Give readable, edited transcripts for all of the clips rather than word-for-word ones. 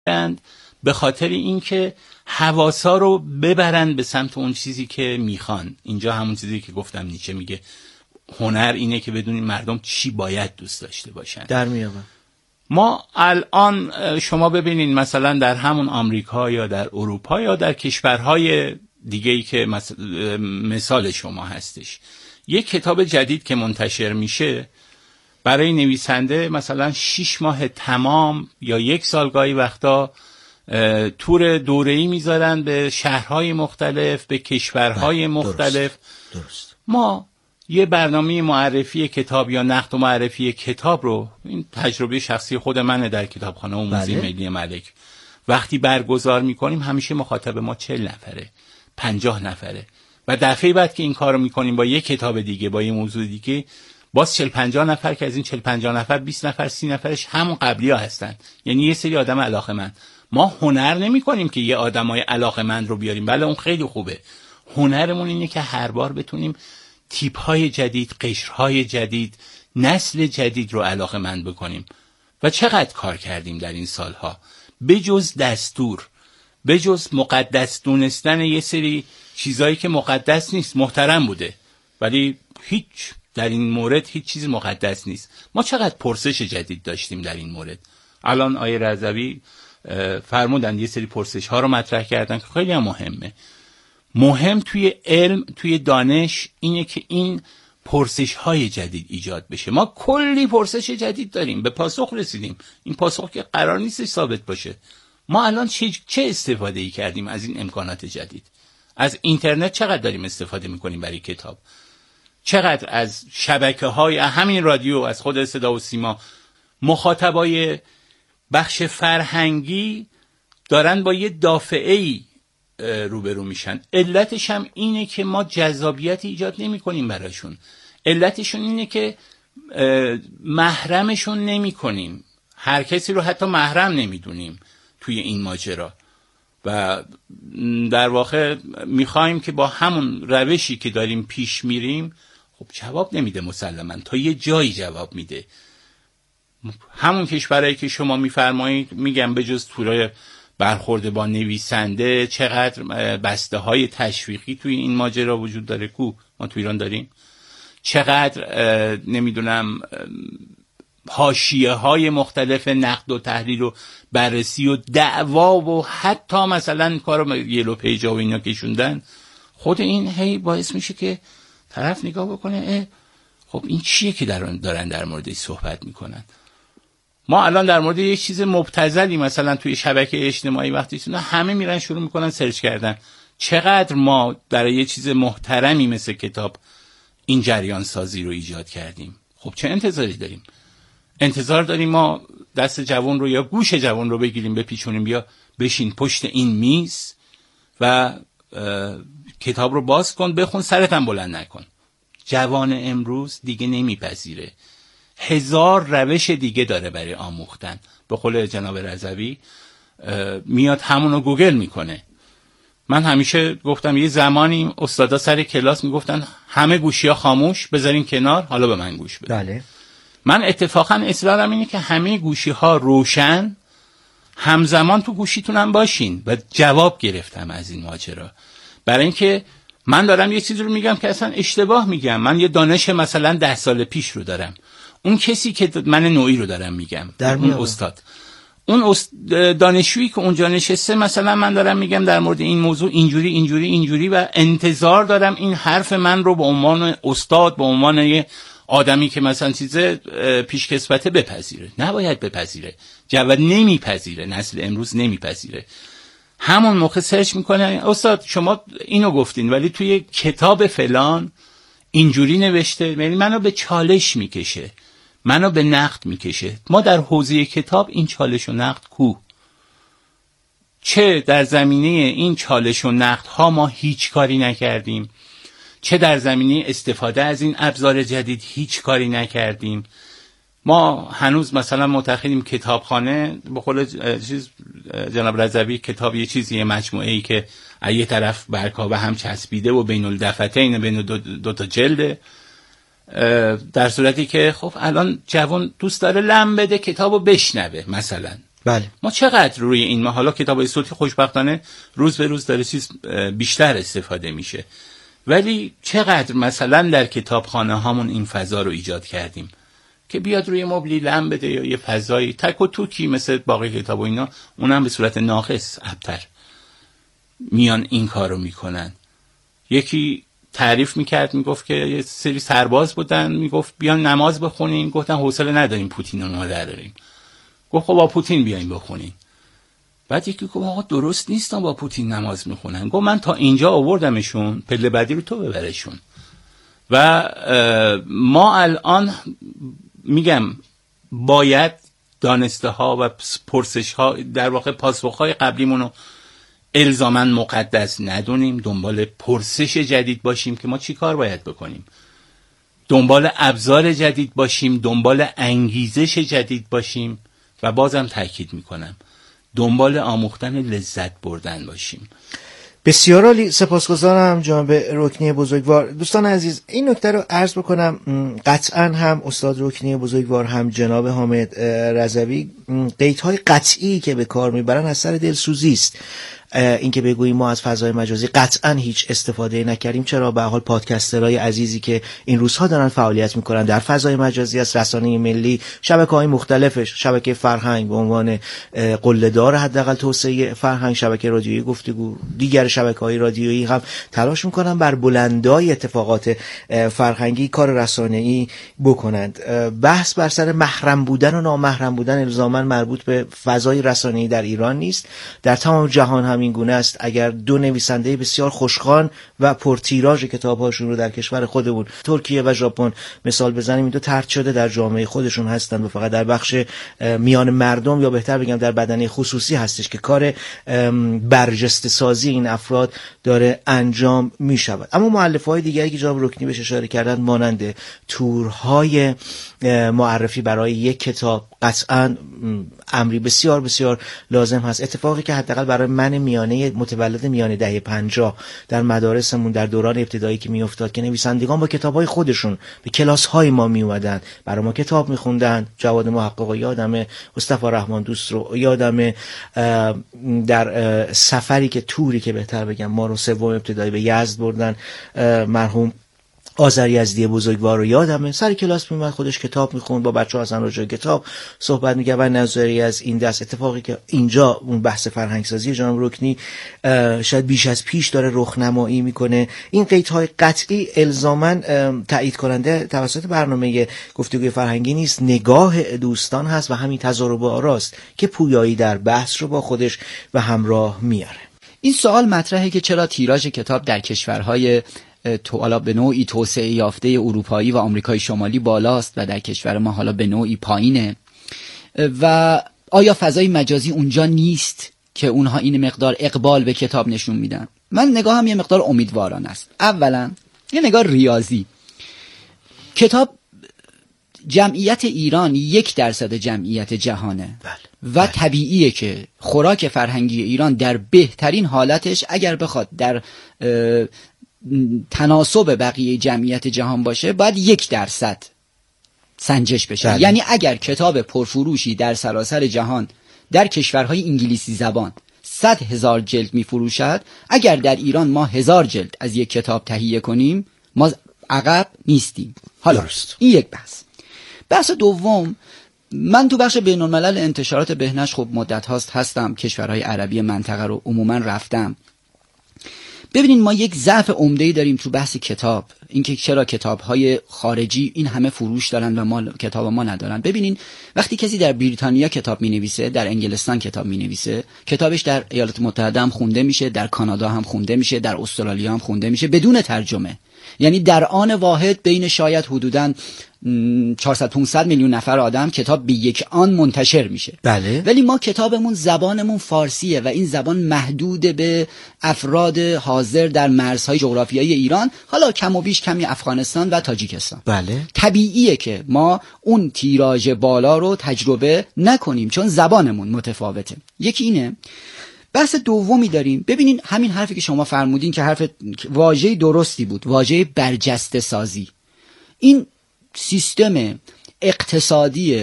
به خاطر اینکه حواسا رو ببرن به سمت اون چیزی که میخوان. اینجا همون چیزی که گفتم نیچه میگه هنر اینه که بدونیم مردم چی باید دوست داشته باشن. در میابن. ما الان شما ببینین مثلا در همون آمریکا یا در اروپا یا در کشورهای دیگه‌ای که مثال شما هستش، یک کتاب جدید که منتشر میشه برای نویسنده مثلا 6 ماه تمام یا 1 سال گاهی وقتا تور دوره‌ای میذارن به شهرهای مختلف، به کشورهای مختلف. درست. ما یه برنامه معرفی کتاب یا نقد و معرفی کتاب رو، این تجربه شخصی خود منه، در کتابخانه عمومی ملی ملک وقتی برگزار میکنیم همیشه مخاطب ما 40 نفره 50 نفره و دفعه بعد که این کارو میکنیم با یک کتاب دیگه با یه موضوع دیگه باز 40-50 نفر که از این 40-50 نفر 20 نفر 30 نفرش همون قبلی‌ها هستن، یعنی یه سری آدم علاقه‌مند. ما هنر نمی‌کنیم که یه آدمای علاقه‌مند رو بیاریم، بله اون خیلی خوبه. هنرمون اینه که هر بار بتونیم تیپ‌های جدید، قشرهای جدید، نسل جدید رو علاقه‌مند بکنیم. و چقدر کار کردیم در این سالها، بجز دستور، بجز مقدس دونستن یه سری چیزایی که مقدس نیست، محترم بوده ولی هیچ در این مورد هیچ چیز مقدس نیست. ما چقدر پرسش جدید داشتیم در این مورد. الان آیه رضوی فرمودن یه سری پرسش ها رو مطرح کردن که خیلی هم مهمه. مهم توی علم، توی دانش اینه که این پرسش های جدید ایجاد بشه. ما کلی پرسش جدید داریم، به پاسخ رسیدیم. این پاسخ که قرار نیست ثابت باشه. ما الان چه استفاده ای کردیم از این امکانات جدید؟ از اینترنت چقدر داریم استفاده میکنیم برای کتاب؟ چقدر از شبکه‌های همین رادیو، از خود صدا و سیما، مخاطبای بخش فرهنگی دارن با یه دافعه‌ای روبرو میشن. علتش هم اینه که ما جذابیت ایجاد نمی‌کنیم براشون. علتشون اینه که محرمشون نمی‌کنیم. هر کسی رو حتی محرم نمیدونیم توی این ماجرا. و در واقع میخوایم که با همون روشی که داریم پیش میریم، خب جواب نمیده مسلماً، تا یه جایی جواب میده. همون کشورهایی که شما میفرمایید، میگم به جز تورای برخورد با نویسنده، چقدر بسته های تشویقی توی این ماجرا وجود داره کو ما تو ایران داریم، چقدر نمیدونم حاشیه های مختلف نقد و تحلیل و بررسی و دعوا و حتی مثلا کارو یلو پیجا و اینا کشوندن. خود این هی باعث میشه که طرف نگاه بکنه خب این چیه که دارن در موردش صحبت میکنن. ما الان در مورد یک چیز مبتذلی مثلا توی شبکه اجتماعی وقتی همه میرن شروع میکنن سرچ کردن، چقدر ما برای یه چیز محترمی مثل کتاب این جریان سازی رو ایجاد کردیم. خب چه انتظاری داریم؟ انتظار داریم ما دست جوان رو یا گوش جوان رو بگیریم بپیچونیم بیا بشین پشت این میز و کتاب رو باز کن بخون، سرت هم بلند نکن. جوان امروز دیگه نمیپذیره. 1000 روش دیگه داره برای آموختن. به قول جناب رضوی میاد همونو گوگل میکنه. من همیشه گفتم یه زمانی استادا سر کلاس میگفتن همه گوشی‌ها خاموش بذارین کنار، حالا به من گوش بدین. بله. من اتفاقا اصرارم اینه که همه گوشی‌ها روشن، همزمان تو گوشیتونم باشین. و جواب گرفتم از این ماجرا، برای اینکه من دارم یه چیزی رو میگم که اصلا اشتباه میگم. من یه دانش مثلا 10 سال پیش رو دارم، اون کسی که من نوعی رو دارم میگم، اون استاد، اون دانشجویی که اونجا نشسته، مثلا من دارم میگم در مورد این موضوع اینجوری و انتظار دارم این حرف من رو به عنوان استاد، به عنوان یه آدمی که مثلا چیزه پیشکسوته بپذیره. نباید بپذیره. جواب نمیپذیره. نسل امروز نمیپذیره. همون موقع سرچ میکنه استاد شما اینو گفتین ولی توی کتاب فلان اینجوری نوشته، یعنی منو به چالش میکشه، منو به نقد میکشه. ما در حوزه کتاب این چالش و نقد کو؟ چه در زمینه این چالش و نقد ها ما هیچ کاری نکردیم، چه در زمینه استفاده از این ابزار جدید هیچ کاری نکردیم. ما هنوز مثلا معتقدیم کتابخانه، به قول جناب رضوی، کتاب یه چیزیه، مجموعه‌ای که از یه طرف برگ‌ها به هم چسبیده و بین الدفتین، بین دو تا جلده، در صورتی که خب الان جوان دوست داره لم بده کتابو بشنوه. مثلا بله. ما چقدر روی این حالا کتابای صوتی خوشبختانه روز به روز داره بیشتر استفاده میشه، ولی چقدر مثلا در کتابخانه هامون این فضا رو ایجاد کردیم که بیاد روی مبلی لم بده یا یه فضایی تک و توکی مثل باقی کتاب و اینا، اونم به صورت ناقص ابتر میان این کار رو میکنن. یکی تعریف میکرد میگفت که یه سری سرباز بودن، میگفت بیان نماز بخونین، گفتن حوصله نداریم پوتین رو نداریم. گفت خب با پوتین بیاین بخونین. بعد یکی گفت آقا درست نیستن با پوتین نماز میخونن. گفت من تا اینجا آوردمشون، پله بعدی رو تو ببرشون. و ما الان میگم باید دانسته ها و پرسش ها در واقع پاسخ های قبلیمون رو الزاماً مقدس ندونیم، دنبال پرسش جدید باشیم که ما چی کار باید بکنیم، دنبال ابزار جدید باشیم، دنبال انگیزش جدید باشیم و بازم تاکید میکنم دنبال آموختن لذت بردن باشیم. بسیار عالی، سپاسگزارم جناب رکنی بزرگوار. دوستان عزیز این نکته رو عرض بکنم، قطعا هم استاد رکنی بزرگوار هم جناب حامد رضوی قیدهای قطعی که به کار میبرن از سر دلسوزی است. این که بگوییم ما از فضای مجازی قطعا هیچ استفاده نکردیم، چرا؟ به حال پادکسترهای عزیزی که این روزها دارن فعالیت میکنن در فضای مجازی از رسانه ملی، شبکه‌های مختلفش، شبکه فرهنگ به عنوان قله‌دار حداقل توسعه فرهنگ، شبکه رادیویی گفتگو، دیگر شبکه‌های رادیویی هم تلاش میکنن بر بلندای اتفاقات فرهنگی کار رسانه‌ای بکنند. بحث بر سر محرم بودن و نامحرم بودن الزاما مربوط به فضای رسانه‌ای در ایران نیست، در تمام جهان هم این گونه است. اگر دو نویسنده بسیار خوشخوان و پرتیراژ کتاب‌هاشون رو در کشور خودمون ترکیه و ژاپن مثال بزنیم، این دو طرد شده در جامعه خودشون هستند و فقط در بخش میان مردم یا بهتر بگم در بدنه خصوصی هستش که کار برجسته سازی این افراد داره انجام می شود. اما مؤلفه‌های دیگری که جناب رکنی بهش اشاره کردند مانند تورهای معرفی برای یک کتاب قطعاً امری بسیار بسیار لازم هست. اتفاقی که حداقل برای من میانه متولد میانه دهه 50 در مدارسمون در دوران ابتدایی که میافتاد که نویسندگان با کتاب‌های خودشون به کلاس‌های ما میومدن، برای ما کتاب میخوندن. جواد محقق یادمه، مصطفی رحمان دوست رو یادمه، در سفری که توری که بهتر بگم ما رو سوم ابتدایی به یزد بردن، مرحوم آذر یزدی بزرگوار رو یادمه، سر کلاس میومد خودش کتاب میخوند، با بچه‌ها اصلا راجع به کتاب صحبت می‌کرد و نظری از این دست. اتفاقی که اینجا اون بحث فرهنگسازی جناب رکنی شاید بیش از پیش داره رخنمایی میکنه. این قیدهای قطعی الزاما تایید کننده توسط برنامه گفتگوی فرهنگی نیست، نگاه دوستان هست و همین تضارب آراست که پویایی در بحث رو با خودش و همراه میاره. این سوال مطرحه که چرا تیراژ کتاب در کشورهای حالا به نوعی توسعه یافته اروپایی و آمریکای شمالی بالاست و در کشور ما حالا به نوعی پایینه و آیا فضای مجازی اونجا نیست که اونها این مقدار اقبال به کتاب نشون میدن؟ من نگاهم یه مقدار امیدوارانه است. اولا یه نگاه ریاضی، کتاب جمعیت ایران 1% جمعیت جهانه و طبیعیه که خوراک فرهنگی ایران در بهترین حالتش اگر بخواد در تناسب بقیه جمعیت جهان باشه باید 1% سنجش بشه. یعنی اگر کتاب پرفروشی در سراسر جهان در کشورهای انگلیسی زبان 100,000 جلد می فروشد، اگر در ایران ما 1000 جلد از یک کتاب تهیه کنیم ما عقب نیستیم. حالا این یک بحث دوم، من تو بخش بین الملل انتشارات بهنش خب مدت هاست هستم، کشورهای عربی منطقه رو عموما رفتم. ببینین ما یک ضعف عمده‌ای داریم تو بحث کتاب، اینکه چرا کتاب‌های خارجی این همه فروش دارن و ما کتاب ما ندارن. ببینین وقتی کسی در بریتانیا کتاب می‌نویسه، در انگلستان کتاب می‌نویسه، کتابش در ایالات متحده هم خونده میشه، در کانادا هم خونده میشه، در استرالیا هم خونده میشه بدون ترجمه. یعنی در آن واحد بین شاید حدوداً 400-500 میلیون نفر آدم کتاب به یک آن منتشر میشه. بله. ولی ما کتابمون زبانمون فارسیه و این زبان محدود به افراد حاضر در مرزهای جغرافیایی ایران، حالا کم و بیش کمی افغانستان و تاجیکستان. بله. طبیعیه که ما اون تیراژ بالا رو تجربه نکنیم چون زبانمون متفاوته. یکی اینه. بحث دومی داریم. ببینین همین حرفی که شما فرمودین که حرف واژه درستی بود، واژه برجسته سازی. این سیستم اقتصادی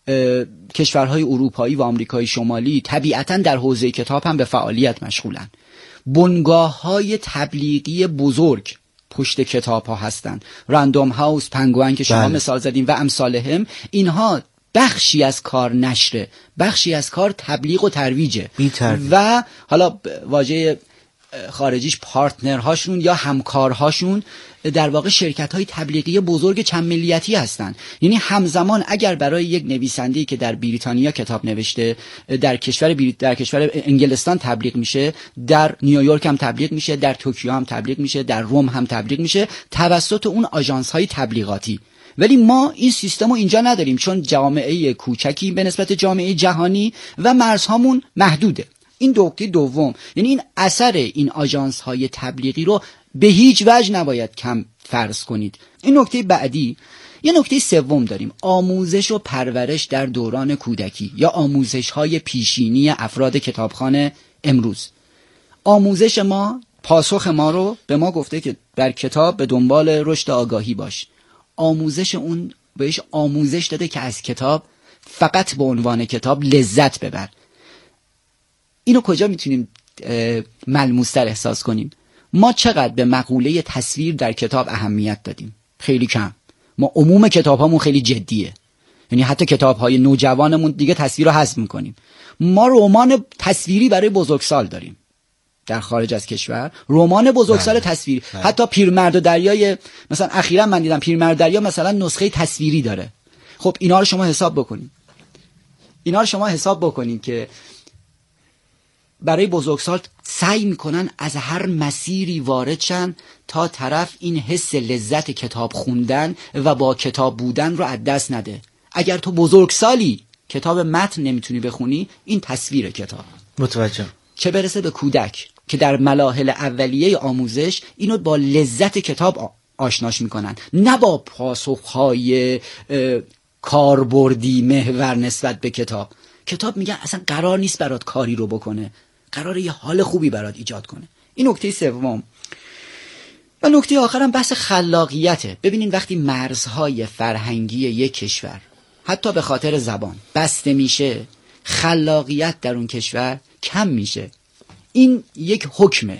کشورهای اروپایی و آمریکای شمالی طبیعتاً در حوزه کتاب هم به فعالیت مشغولن. بنگاه‌های تبلیغی بزرگ پشت کتاب ها هستن، رندوم هاوس، پنگوئن که شما مثال زدین و امثالهم. اینها بخشی از کار نشره، بخشی از کار تبلیغ و ترویجه و حالا واژه خارجیش پارتنرهاشون یا همکارهاشون در واقع شرکت‌های تبلیغی بزرگ چند ملیتی هستن. یعنی همزمان اگر برای یک نویسنده‌ای که در بریتانیا کتاب نوشته در کشور انگلستان تبلیغ میشه، در نیویورک هم تبلیغ میشه، در توکیو هم تبلیغ میشه، در روم هم تبلیغ میشه توسط اون آژانس‌های تبلیغاتی. ولی ما این سیستم رو اینجا نداریم، چون جامعه کوچکی به نسبت جامعه جهانی و مرزهامون محدوده. این نکته دوم، یعنی این اثر این آژانس های تبلیغی رو به هیچ وجه نباید کم فرض کنید. این نکته بعدی. یه نکته سوم داریم، آموزش و پرورش در دوران کودکی یا آموزش های پیشینی افراد کتابخانه امروز. آموزش ما، پاسخ ما رو به ما گفته که در کتاب به دنبال رشد آگاهی باش. آموزش اون بهش آموزش داده که از کتاب فقط به عنوان کتاب لذت ببر. اینو کجا میتونیم ملموس‌تر احساس کنیم؟ ما چقدر به مقوله تصویر در کتاب اهمیت دادیم؟ خیلی کم. ما عموم کتاب‌هامون خیلی جدیه، یعنی حتی کتاب‌های نوجوانمون دیگه تصویر رو حذف می‌کنیم. ما رمان تصویری برای بزرگسال داریم در خارج از کشور، رمان بزرگسال تصویری. حتی پیرمرد و دریای مثلا اخیراً من دیدم پیرمرد دریا مثلا نسخه تصویری داره. خب اینا رو شما حساب بکنید که برای بزرگسال سعی میکنن از هر مسیری وارد شن تا طرف این حس لذت کتاب خوندن و با کتاب بودن رو از دست نده. اگر تو بزرگسالی کتاب متن نمیتونی بخونی، این تصویر کتاب. متوجهم. چه برسه به کودک که در مراحل اولیه آموزش اینو با لذت کتاب آشناش میکنن، نه با پاسخهای کاربردی محور نسبت به کتاب. کتاب میگن اصلا قرار نیست برات کاری رو بکنه، قراره یه حال خوبی برات ایجاد کنه. این نکته سوم. و نکته آخرم بحث خلاقیته. ببینین وقتی مرزهای فرهنگی یک کشور حتی به خاطر زبان بسته میشه، خلاقیت در اون کشور کم میشه. این یک حکمه.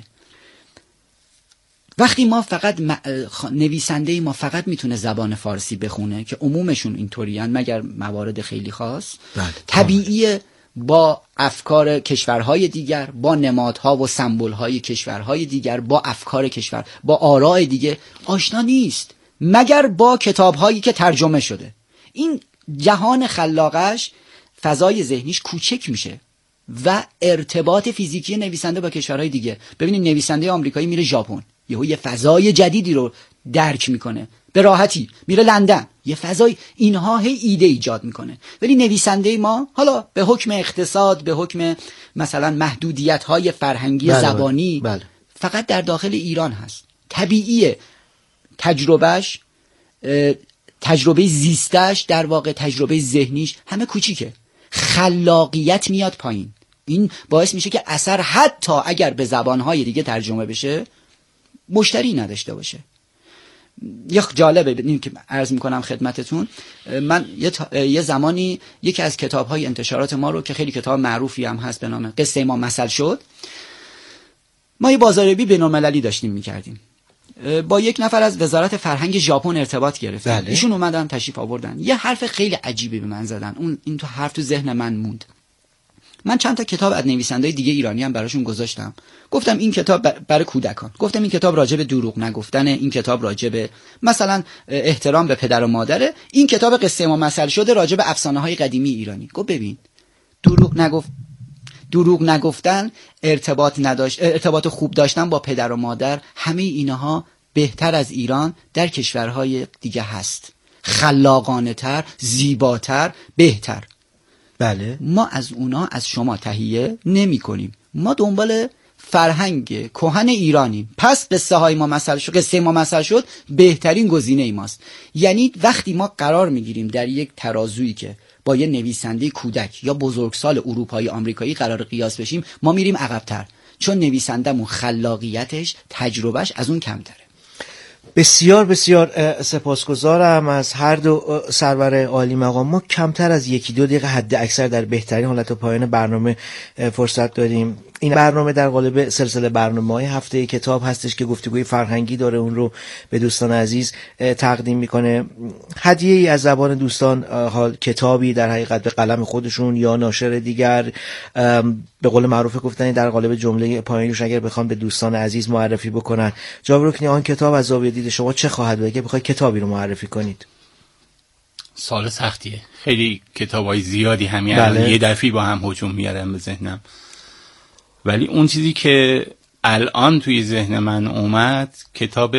وقتی ما فقط نویسنده ما فقط میتونه زبان فارسی بخونه که عمومشون اینطورین مگر موارد خیلی خاص، طبیعیه با افکار کشورهای دیگر، با نمادها و سمبولهای کشورهای دیگر، با افکار کشور، با آراء دیگه آشنا نیست مگر با کتابهایی که ترجمه شده. این جهان خلاقش، فضای ذهنیش کوچک میشه و ارتباط فیزیکی نویسنده با کشورهای دیگه. ببینید نویسنده آمریکایی میره ژاپن، یه فضای جدیدی رو درک میکنه، به راحتی میره لندن، یه فضای، اینها هی ایده ایجاد میکنه. ولی نویسنده ما حالا به حکم اقتصاد، به حکم مثلا محدودیت‌های فرهنگی زبانی فقط در داخل ایران هست. طبیعیه تجربهش، تجربه زیستش، در واقع تجربه ذهنیش همه کوچیکه. خلاقیت میاد پایین. این باعث میشه که اثر حتی اگر به زبانهای دیگه ترجمه بشه مشتری نداشته باشه. یه جالبه بدونید که عرض میکنم خدمتتون، من یه زمانی یکی از کتاب‌های انتشارات ما رو که خیلی کتاب معروفی هم هست به نام قصه ما مثل شد، ما یه بازاریابی بین‌المللی داشتیم میکردیم. با یک نفر از وزارت فرهنگ ژاپن ارتباط گرفتیم. ایشون اومدن تشریف آوردن، یه حرف خیلی عجیبی به من زدن. این تو حرف تو ذهن من موند. من چند تا کتاب از نویسنده‌های دیگه ایرانی هم براشون گذاشتم. گفتم این کتاب برای کودکان، گفتم این کتاب راجع به دروغ نگفتنه، این کتاب راجع به مثلا احترام به پدر و مادره، این کتاب قصه ما مثل شده راجع به افسانه‌های قدیمی ایرانی. گفت ببین دروغ نگفتن، ارتباط خوب داشتن با پدر و مادر، همه اینها بهتر از ایران در کشورهای دیگه هست، خلاقانه تر، زیباتر، بهتر. بله. ما از اونا از شما تهیه نمی کنیم. ما دنبال فرهنگ کهن ایرانیم. پس قصه ما مثل شد بهترین گزینه ای ماست. یعنی وقتی ما قرار میگیریم در یک ترازویی که با یه نویسنده کودک یا بزرگسال اروپایی آمریکایی قرار قیاس بشیم، ما میریم عقب‌تر، چون نویسندمون خلاقیتش، تجربهش از اون کمتره. بسیار بسیار سپاسگزارم از هر دو سرور عالی مقام. ما کمتر از 1-2 دقیقه حد اکثر در بهترین حالت و پایان برنامه فرصت داریم. این برنامه در قالب سلسله برنامه‌های هفته کتاب هستش که گفتگوی فرهنگی داره، اون رو به دوستان عزیز تقدیم میکنه. هدیه‌ای از زبان دوستان، حال کتابی در حقیقت به قلم خودشون یا ناشر دیگر، به قول معروف گفتنی در قالب جمله پایانیش اگر بخوام به دوستان عزیز معرفی بکنن، جناب رکنی آن کتاب از زاویه دید شما چه خواهد بود که بخواید کتابی رو معرفی کنید؟ سوال سختیه، خیلی کتابای زیادی همین یه دفعی با هم هجوم میارن به ذهنم، ولی اون چیزی که الان توی ذهن من اومد کتاب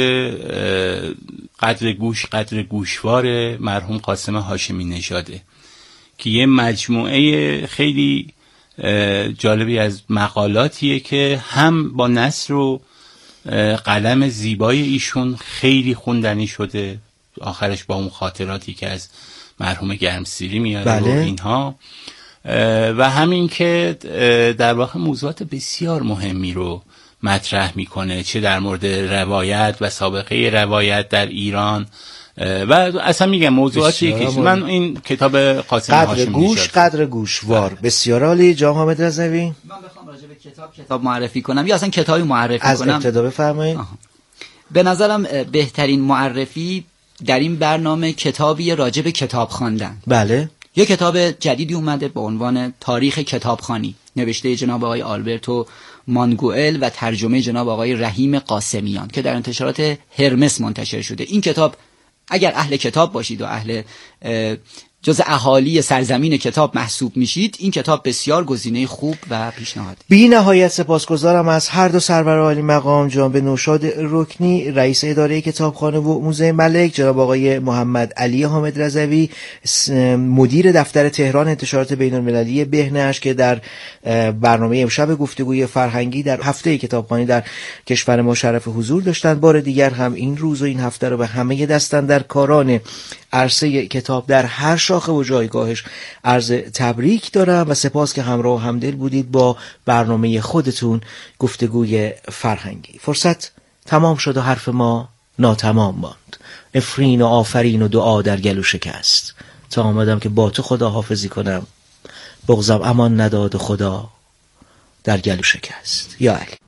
قدر گوشوار مرحوم قاسم هاشمی نژاده که یه مجموعه خیلی جالبی از مقالاتیه که هم با نثر و قلم زیبای ایشون خیلی خوندنی شده، آخرش با اون خاطراتی که از مرحوم گرمسیری میاره و اینها، و همین که در واقع موضوعات بسیار مهمی رو مطرح میکنه، چه در مورد روایت و سابقه روایت در ایران و اصلا میگم موضوعاتی که من این کتاب قاسم هاشمی قدر گوشوار. بسیار عالی. جناب حامد رضوی، من بخوام راجع به کتاب معرفی کنم یا اصلا کتابی معرفی کنم، از ابتدا بفرمایید. به نظرم بهترین معرفی در این برنامه کتابی راجع به کتاب خواندن. بله. یه کتاب جدیدی اومده با عنوان تاریخ کتابخوانی، نوشته جناب آقای آلبرتو مانگوئل و ترجمه جناب آقای رحیم قاسمیان که در انتشارات هرمس منتشر شده. این کتاب اگر اهل کتاب باشید و اهل جز اهالی سرزمین کتاب محسوب میشید، این کتاب بسیار گزینه خوب و پیشنهاد. بی نهایت سپاسگزارم از هر دو سرور عالی مقام، جناب نوشاد رکنی رئیس اداره کتابخانه و موزه ملک، جناب آقای محمد علی حامد رضوی مدیر دفتر تهران انتشارات بین‌المللی بهنش که در برنامه امشب گفتگوی فرهنگی در هفته کتابخوانی در کشور ما شرف حضور داشتند. بار دیگر هم این روز و این هفته رو به همه دستاندرکاران عرصه کتاب در هر شاخه و جایگاهش عرض تبریک دارم و سپاس که همراه و همدل بودید با برنامه خودتون گفتگوی فرهنگی. فرصت تمام شد و حرف ما ناتمام ماند. نفرین و آفرین و دعا در گلو شکست، تا آمدم که با تو خدا حافظی کنم، بغضم امان نداد و خدا در گلو شکست. یا علی.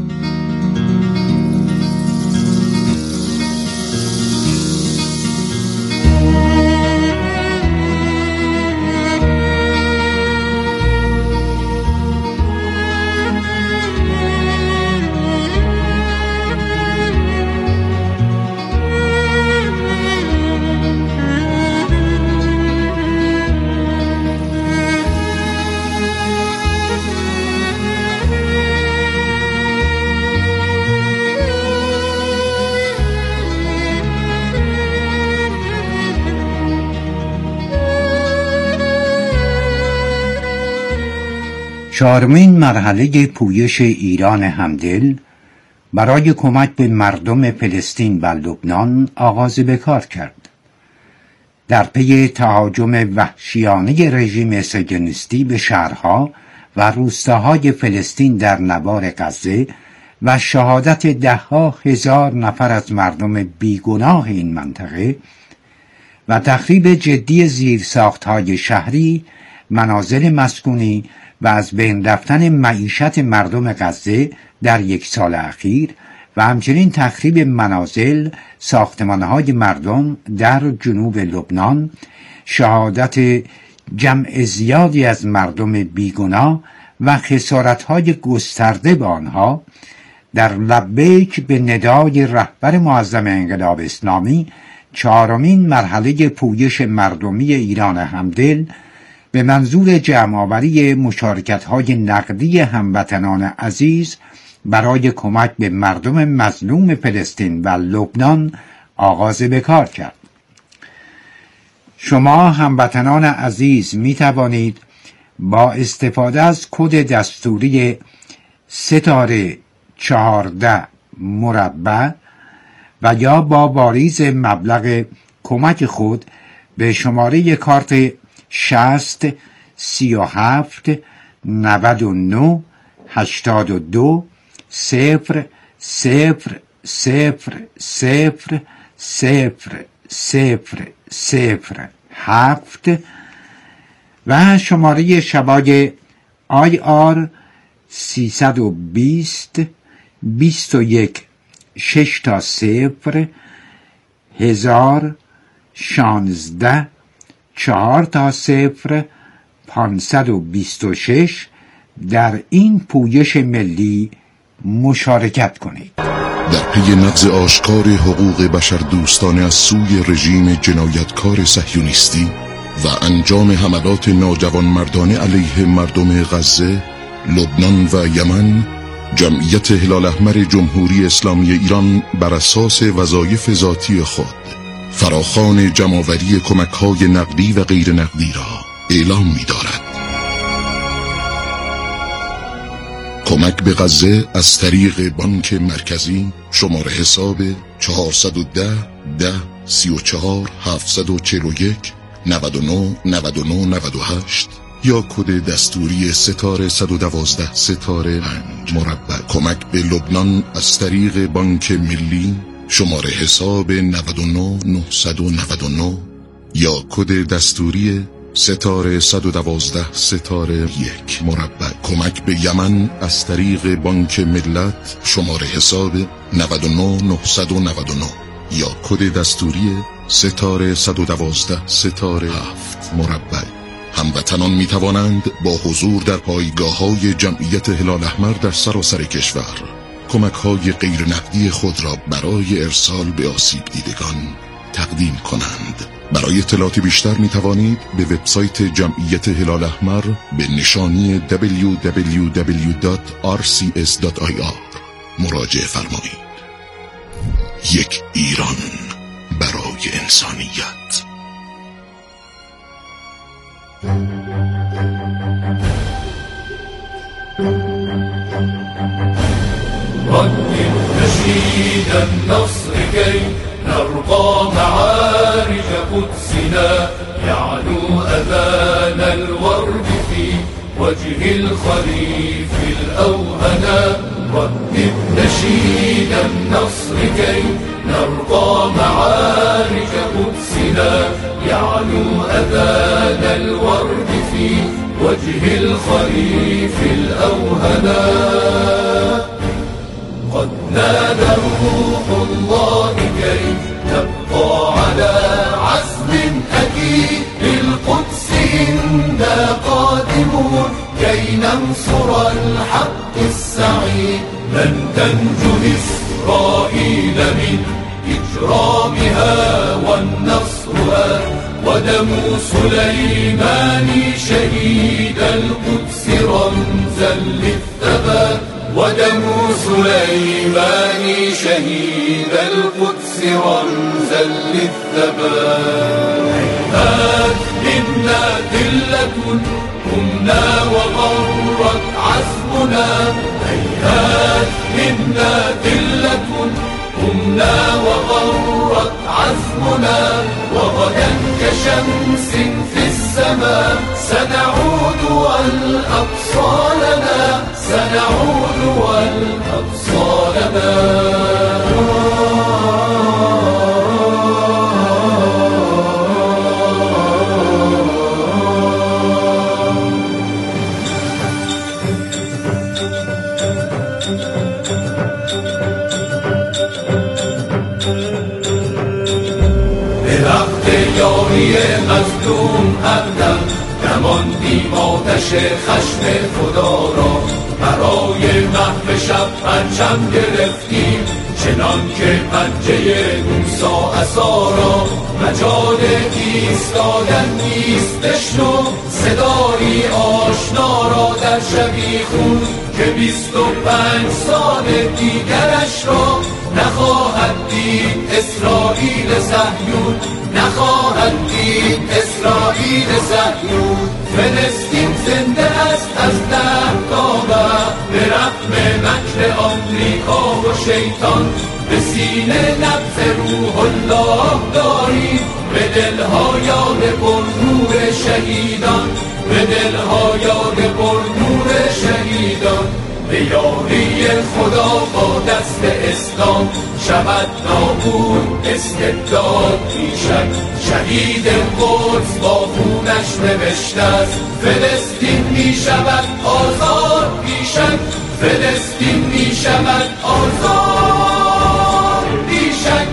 چهارمین مرحله پویش ایران همدل برای کمک به مردم فلسطین و لبنان آغاز به کار کرد. در پی تهاجم وحشیانه رژیم صهیونیستی به شهرها و روستاهای فلسطین در نوار غزه و شهادت ده‌ها هزار نفر از مردم بیگناه این منطقه و تخریب جدی زیرساخت‌های شهری، منازل مسکونی و از بین رفتن معیشت مردم غزه در یک سال اخیر و همچنین تخریب منازل، ساختمان‌های مردم در جنوب لبنان، شهادت جمع زیادی از مردم بیگناه و خسارت‌های گسترده به آنها، در لبیک به ندای رهبر معظم انقلاب اسلامی، چهارمین مرحله پویش مردمی ایران همدل به منظور جمع‌آوری مشارکت‌های نقدی هموطنان عزیز برای کمک به مردم مظلوم فلسطین و لبنان آغاز به کار کرد. شما هموطنان عزیز می توانید با استفاده از کد دستوری ستاره 14 مربع و یا با واریز مبلغ کمک خود به شماره کارت 60 37 99 82 0 0000007 و شماره شبای IR 320 21 6 تا 0 1000 16 4 تا 0 526 در این پویش ملی مشارکت کنید. در پی نقض آشکار حقوق بشر دوستانه از سوی رژیم جنایتکار صهیونیستی و انجام حملات ناجوانمردانه علیه مردم غزه، لبنان و یمن، جمعیت هلال احمر جمهوری اسلامی ایران بر اساس وظایف ذاتی خود فراخوان جمع‌آوری کمک‌های نقدی و غیر نقدی را اعلام می‌دارد. کمک به غزه از طریق بانک مرکزی شماره حساب 410 10 34 741 99 99 98 یا کد دستوری ستاره 112 ستاره 5 مربع. کمک به لبنان از طریق بانک ملی شماره حساب 99 999 یا کد دستوری ستاره 112 ستاره 1 مربع. کمک به یمن از طریق بانک ملت شماره حساب 99 999 یا کد دستوری ستاره 112 ستاره 7 مربع. هموطنان می توانند با حضور در پایگاه‌های جمعیت هلال احمر در سراسر کشور کمک‌های غیر نقدی خود را برای ارسال به آسیب دیدگان تقدیم کنند. برای اطلاعات بیشتر می توانید به وبسایت جمعیت هلال احمر به نشانی www.rcs.ir مراجعه فرمایید. یک ایران برای انسانیت. ردد نشيد النصر كي نرقى معارج قدسنا يعلو أذان الورد في وجه الخريف الأوهنا. ردد نشيد النصر كي نرقى معارج قدسنا يعلو أذان الورد في وجه الخريف الأوهنا. قد نادى روح الله كي نبقى على عزم أكيد للقدس إنا قادمون كي ننصر الحق السعيد. لن تنجو إسرائيل من إجرامها والنصرها ودم سليمان شهيد القدس رمزا للثبات. ودم سليمان شهيد القدس رمزا للثبات. هيهات منا ذلة قمنا وغرت عزمنا. هيهات منا ذلة قمنا وغرت عزمنا. وغدا كشمس في السماء سنعود والأقصى لنا. سنعود والأقصى لنا. یاری مظلوم ابدا نماندیم آتش خشم خدا را. برای محو شب پرچم گرفتیم چنان که پنجه موسی عصا را. مجال ایستادن نیست بشنو صدایی آشنا را در شبیخون که 25 سال دیگرش را نخواهد دید اسرائیل صهیون. نخواهد دید اسرائیل صهیون. فلسطین زنده است از دهکامه به رغم مکر آمریکا و شیطان. به سینه نبض روح الله داریم به دلها یاد پرنور شهیدان. به دلها یاد پرنور شهیدان. به یاری خدا با دست اسلام شود نابود استبداد پیشک. شهید قدس با خونش نوشته است فلسطین می شود آزاد پیشک. فلسطین می شود آزاد پیشک.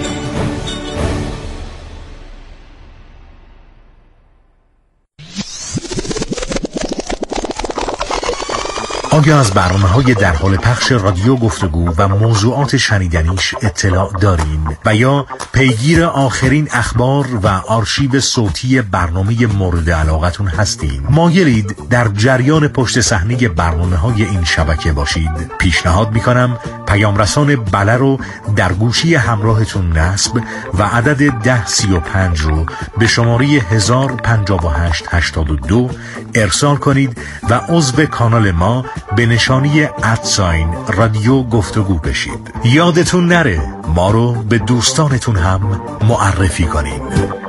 آیا از برنامه‌های در حال پخش رادیو گفتگو و موضوعات شنیدنیش اطلاع دارین و یا پیگیر آخرین اخبار و آرشیو صوتی برنامه مورد علاقتون هستین؟ مایلید در جریان پشت صحنه برنامه‌های این شبکه باشید؟ پیشنهاد می‌کنم پیام رسان بله رو در گوشی همراهتون نصب و عدد 1035 رو به شماره 105882 ارسال کنید و عضو کانال ما به نشانی رادیو گفتگو بشید. یادتون نره ما رو به دوستانتون هم معرفی کنین.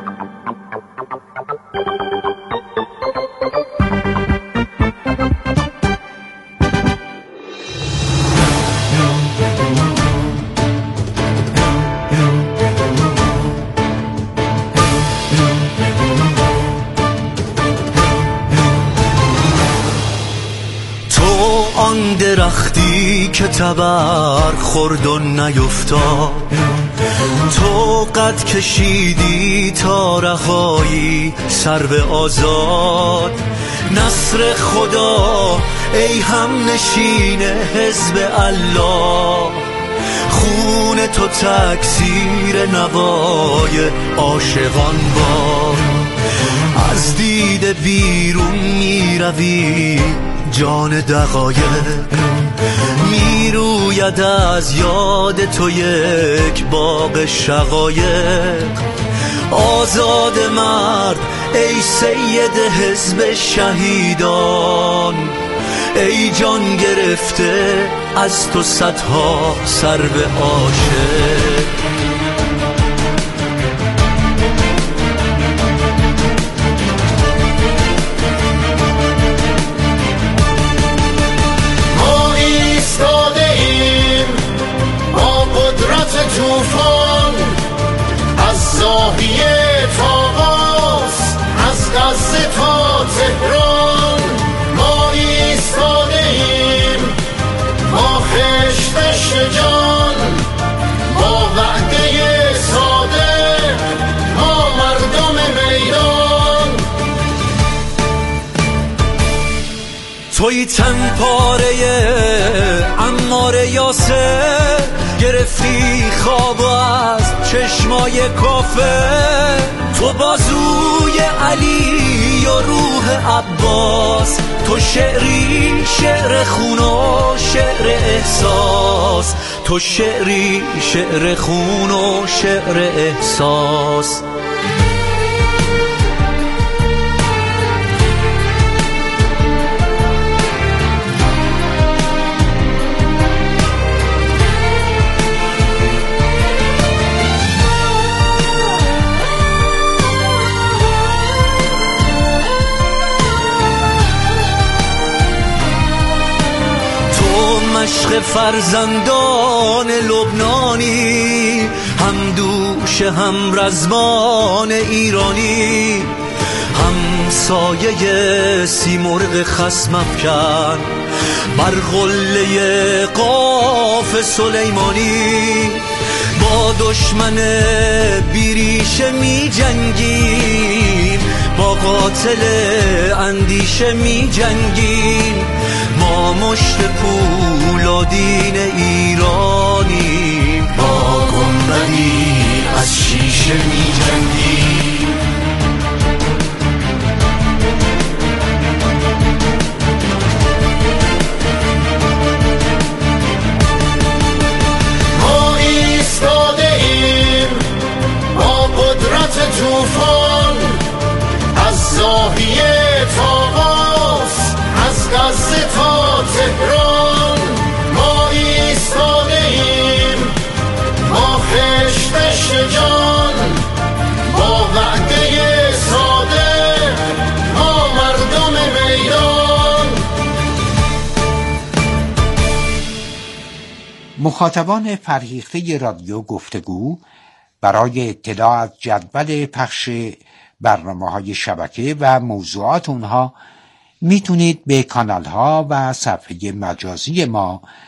درختی که تبر خورد و نیفتاد، تو قد کشیدی تا رهایی سرو آزاد. نصر خدا ای هم نشین حزب الله، خون تو تکثیر نوای عاشقان باد. از دید بیرون می روی جان دقایق، می روید از یاد تو یک باغ شقایق. آزاد مرد ای سید حزب شهیدان، ای جان گرفته از تو صدها سرو عاشق. توفان از زاویه تا قاس، از غزه تا تهران، ما ایستاده ایم با خشت جان، با وعده ساده ما مردم میدان. توی تن پاره عمار یاسر، گرفتی خواب از چشمای کافر. تو بازوی علی و روح عباس، تو شعری شعر خون و شعر احساس، تو شعری شعر خون و شعر احساس. عشق فرزندان لبنانی، هم دوش هم رزمان ایرانی، هم سایه سیمرغ خصم افکن بر قله قاف سلیمانی. با دشمن بیریشه می جنگیم، با قاتل اندیشه می جنگیم. ما مشت پولادین ایرانیم، با گنبدی از شیشه می جنگیم. ما ایستاده ایم با قدرت توفان، از زاویه تا قاس، از غزه تا تهران. ما ایستاده ایم با خشت جان، با مخاطبان فرهیخته رادیو گفتگو برای اطلاع از جدول پخش برنامه‌های شبکه و موضوعات اونها میتونید به کانال‌ها و صفحه مجازی ما